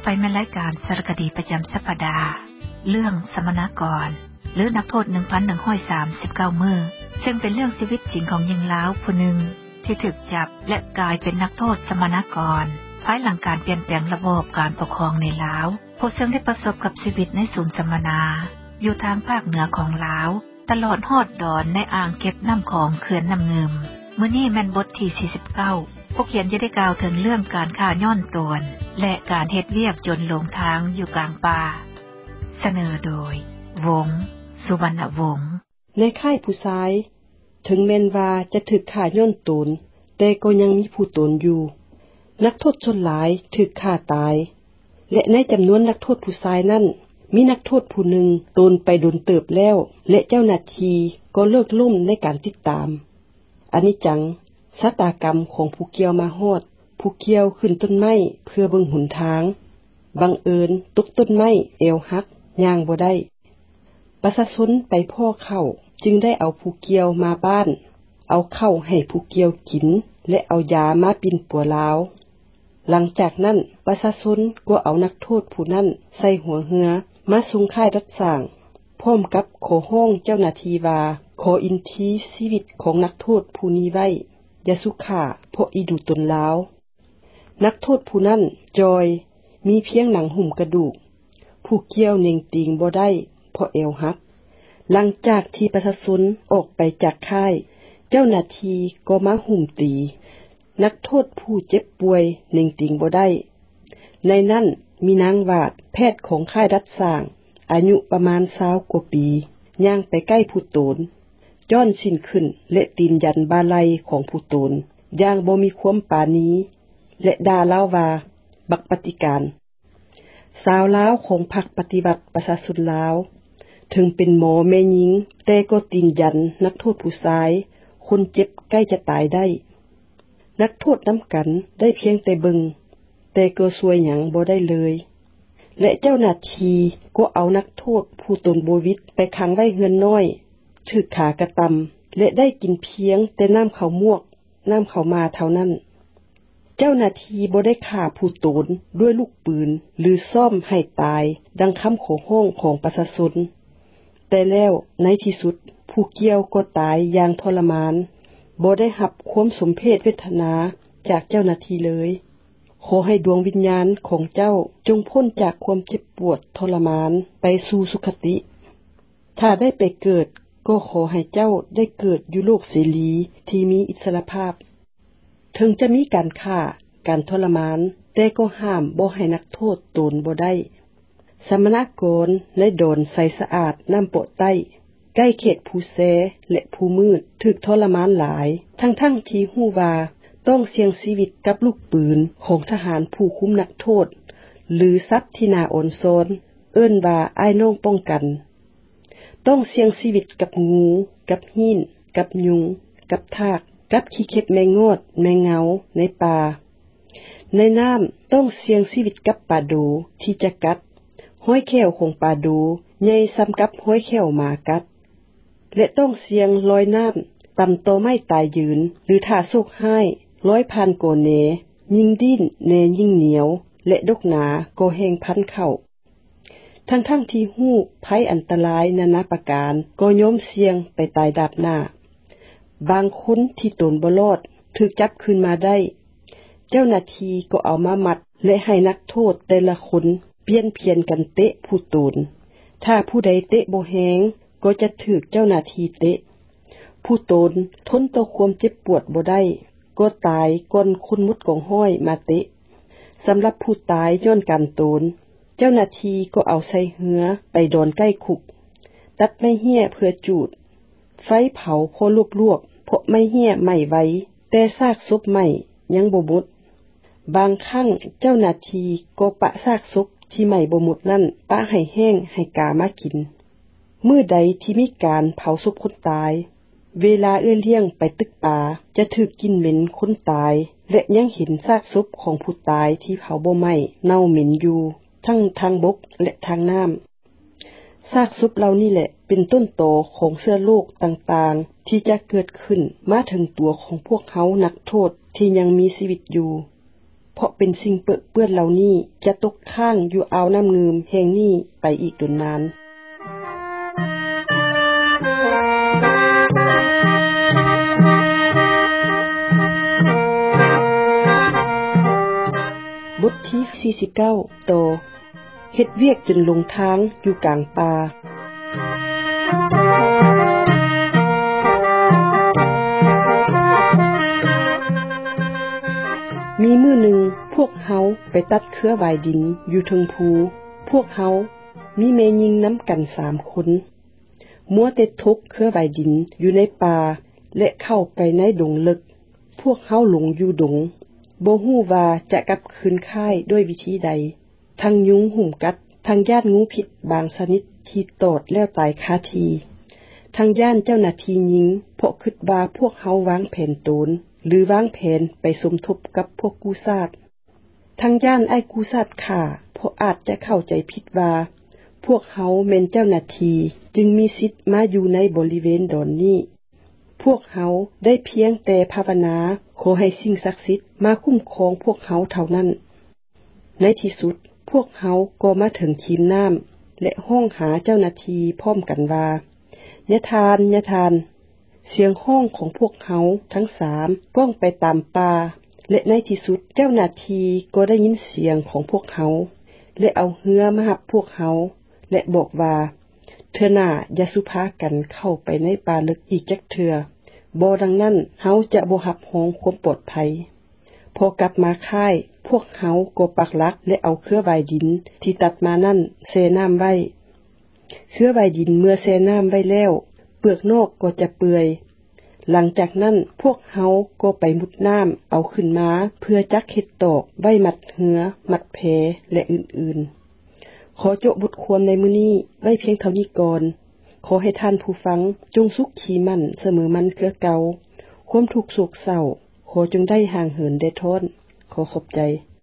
ไปแม่รายการสารคดีประจำสัปดาห์เรื่องสมณกรหรือนักโทษ 1,139 มื้อซึ่งเป็นเรื่องชีวิตจริงของหญิงลาวผู้หนึ่งที่ถูกจับและกลายเป็นนักโทษสมณกรภายหลังการเปลี่ยนแปลงระบบการปกครองในลาวผู้ซึ่งได้ประสบกับชีวิตในศูนย์สัมมนาอยู่ทางภาคเหนือของลาวตลอดฮอดดอนในอ่างเก็บน้ำของเขื่อนน้ำเงิมมื้อนี้แม่นบทที่49ผู้เขียนจะได้กล่าวถึงเรื่องการฆ่าย้อนตนและการเฮ็ดเวียกจนหลงทางอยู่กลางป่าเสนอโดยวงศ์สุวรรณวงศ์ในค่ายผู้ชายถึงแม้นว่าจะถูกฆ่าย้อนตนแต่ก็ยังมีผู้ตนอยู่นักโทษชนหลายถูกฆ่าตายและในจำนวนนักโทษผู้ชายนั้นมีนักโทษผู้หนึ่งตนไปโดนเติบแล้วและเจ้าหน้าที่ก็เลิกล่มในการติดตามอนิจจังชะตากรรมของผู้เกี่ยวมาฮอดผู้เกี่ยวขึ้นต้นไม้เพื่อเบิ่งหนทางบังเอิญตกต้นไม้เอวหักย่างบ่ได้ประชาชนไปพ่อเข้าจึงได้เอาผู้เกี่ยวมาบ้านเอาเข้าให้ผู้เกี่ยวกินและเอายามาปิ่นปัวลาวหลังจากนั้นประชาชนก็เอานักโทษผู้นั้นใส่หัวเหือมาส่งค่ายรักษาพร้อมกับขอห้องเจ้าหน้าที่ว่าขออินทีชีวิตของนักโทษผู้นี้ไว้อย่าสุขาเพราะอีดูตนลาวนักโทษผู้นั้นจอยมีเพียงหนังหุ้มกระดูกผู้เกี่ยวเน่งติงบ่ได้เพราะเอวหักหลังจากที่ประชาชนออกไปจากค่ายเจ้าหน้าที่ก็มาหุ้มตีนักโทษผู้เจ็บป่วยเน่งติงบ่ได้ในนั้นมีนางวาดแพทย์ของค่ายรัฐสร้างอายุประมาณ20กว่าปีย่างไปใกล้ผู้ตนย้อนชิ้นขึ้นและตีนยันบาลัยของผู้ตนอย่างบ่มีความปราณีและด่าลาวว่าบักปฏิการสาวลาวของพรรคปฏิวัติประชาชนลาวถึงเป็นหมอแม่หญิงแต่ก็ตีนยันนักโทษผู้ชายคนเจ็บใกล้จะตายได้นักโทษนำกันได้เพียงแต่เบิ่งแต่ก็ช่วยหยังบ่ได้เลยและเจ้าหน้าที่ก็เอานักโทษผู้ตนบ่วิตไปขังไว้เฮือนน้อยถูกขากระตำและได้กินเพียงแต่น้ำข้าวมวกน้ำข้าวมาเท่านั้นเจ้าหน้าที่บ่ได้ฆ่าผู้ตนด้วยลูกปืนหรือซ่อมให้ตายดังคำขอร้องของประชาชนแต่แล้วในที่สุดผู้เกี่ยวก็ตายอย่างทรมานบ่ได้รับความสมเพชเวทนาจากเจ้าหน้าที่เลยขอให้ดวงวิญญาณของเจ้าจงพ้นจากความเจ็บปวดทรมานไปสู่สุคติถ้าได้ไปเกิดก็ขอให้เจ้าได้เกิดอยู่โลกเสรีที่มีอิสรภาพถึงจะมีการฆ่าการทรมานแต่ก็ห้ามบ่ให้นักโทษตนบ่ได้สมณกรในดอนใสสะอาดน้ำโปะใต้ใกล้เขตภูแซและภูมืดถูกทรมานหลายทั้งที่ฮู้ว่าต้องเสี่ยงชีวิตกับลูกปืนของทหารผู้คุมนักโทษหรือทรัพย์ที่น่าอ่อนซ้อนเอิ้นว่าอ้ายน้องป้องกันต้องเสี่ยงชีวิตกับงูกับหินกับยุงกับทากกับขี้เข็บแมงงอดแมงเงาในป่าในน้ำต้องเสี่ยงชีวิตกับปลาดูที่จะกัดห้อยแข้วของปลาดูใหญ่ซ้ำกับห้อยแข้วหมากัดและต้องเสี่ยงลอยน้ำต่ำตอไม้ตายยืนหรือถ้าโศกให้ร้อยพันโกเนยิ่งดิ้นแนยิ่งเหนียวและดกหนาก็แห้งพันเข้าทั้งที่ฮู้ภัยอันตรายนานาประการก็ยอมเสี่ยงไปตายดาบหน้าบางคนที่ตนบ่รอดถูกจับขึ้นมาได้เจ้าหน้าที่ก็เอามามัดและให้นักโทษแต่ละคนเปลี่ยนเพียนกันเตะผู้ตนถ้าผู้ใดเตะบ่แฮงก็จะถูกเจ้าหน้าที่เตะผู้ตนทนต่อความเจ็บปวดบ่ได้ก็ตายก่อนคนมุดกองห้อยมาเตะสำหรับผู้ตายย้อนการตนเจ้าหน้าที่ก็เอาใส่เหือไปดอนใกล้คุกตัดไม้เหี้ยเพื่อจูดไฟเผาพอรวบเพราะไม้เหี้ยไหม้ไว้แต่ซากศพไหม้ยังบ่หมดบางครั้งเจ้าหน้าที่ก็ปะซากศพที่ไหม้บ่หมดนั่นปะให้แห้งให้กามากินมื้อใดที่มีการเผาศพคนตายเวลาเลี้ยงไปตึกป่าจะถูกกินเหม็นคนตายและยังเห็นซากศพของผู้ตายที่เผาบ่ไหม้เน่าเหม็นอยู่ทั้งทางบกและทางน้ำซากศพเหล่านี้แหละเป็นต้นตอของเชื้อโรคต่างๆที่จะเกิดขึ้นมาถึงตัวของพวกเขานักโทษที่ยังมีชีวิตอยู่เพราะเป็นสิ่งเปื้อนเหล่านี้จะตกค้างอยู่อ่าวน้ำงืมแห่งนี้ไปอีกดนนานบทที่49ต่อเฮ็ดเวียกจนลงทางอยู่กลางป่ามีมื้อหนึ่งพวกเฮาไปตัดเครือหวายดินอยู่เทิงภูพวกเฮามีแม่หญิงนำกัน3คนมัวแต่ทุกเครือหวายดินอยู่ในป่าและเข้าไปในดงลึกพวกเฮาหลงอยู่ดงบ่ฮู้ว่าจะกลับคืนค่ายด้วยวิธีใดทั้งยุงหุ่มกัดทั้งญาติงูพิษบางชนิดที่ตอดแล้วตายคาทีทั้งย่านเจ้าหน้าที่หญิงเพราะคิดว่าพวกเฮาวางแผนโตนหรือวางแผนไปสมทบกับพวกกูซาดทั้งย่านไอ้กูซาดฆ่าเพราะอาจจะเข้าใจผิดว่าพวกเฮาแม่นเจ้าหน้าที่จึงมีสิทธิ์มาอยู่ในบริเวณดอนนี้พวกเฮาได้เพียงแต่ภาวนาขอให้สิ่งศักดิ์สิทธิ์มาคุ้มครองพวกเฮาเท่านั้นในที่สุดพวกเฮาก็มาถึงขีมน้ำและห้องหาเจ้าหน้าที่พร้อมกันว่าอย่าทานเสียงห้องของพวกเฮาทั้ง3ก้องไปตามป่าและในที่สุดเจ้าหน้าที่ก็ได้ยินเสียงของพวกเฮาและเอาเรือมารับพวกเฮาและบอกว่าเทื่อหน้าอย่าสุภากันเข้าไปในป่าลึกอีกจักเทื่อบ่ดังนั้นเฮาจะบ่รับรองความปลอดภัยพอกลับมาค่ายพวกเฮาก็ปักหลักและเอาเครือหวายดินที่ตัดมานั่นแช่น้ำไว้เครือหวายดินเมื่อแช่น้ำไว้แล้วเปลือกนอกก็จะเปื่อยหลังจากนั้นพวกเฮาก็ไปมุดน้ำเอาขึ้นมาเพื่อจักเฮ็ดตอกไว้มัดเหือมัดแผและอื่นๆขอจบบทความในมื้อนี้ไว้เพียงเท่านี้ก่อนขอให้ท่านผู้ฟังจงสุขขีมั่นเสมอมันคือเก่าความทุกข์โศกเศร้าขอจงได้ห่างเหินได้ท้อนขอขอบใจ